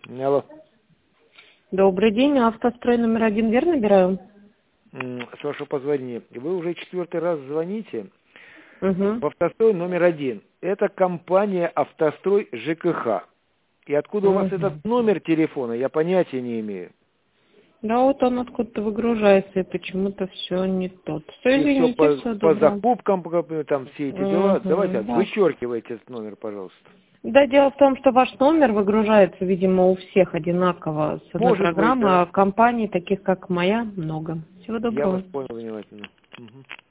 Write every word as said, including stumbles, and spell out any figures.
Алло. Добрый день, автострой номер один, верно набираю? С вашего позвонения. Вы уже четвертый раз звоните Угу. в автострой номер один. Это компания «Автострой ЖКХ». И откуда у вас Угу. этот номер телефона, я понятия не имею. Да, вот он откуда-то выгружается, и почему-то все не тот. Все, И все извините, по, все по добро. закупкам, по- там все эти дела. Давайте, Угу, да. вычеркивайте этот номер, пожалуйста. Да, дело в том, что ваш номер выгружается, видимо, у всех одинаково с одной Может быть, программы, да. а компаний, таких как моя, много. Всего Я вас доброго. понял внимательно. Мгм.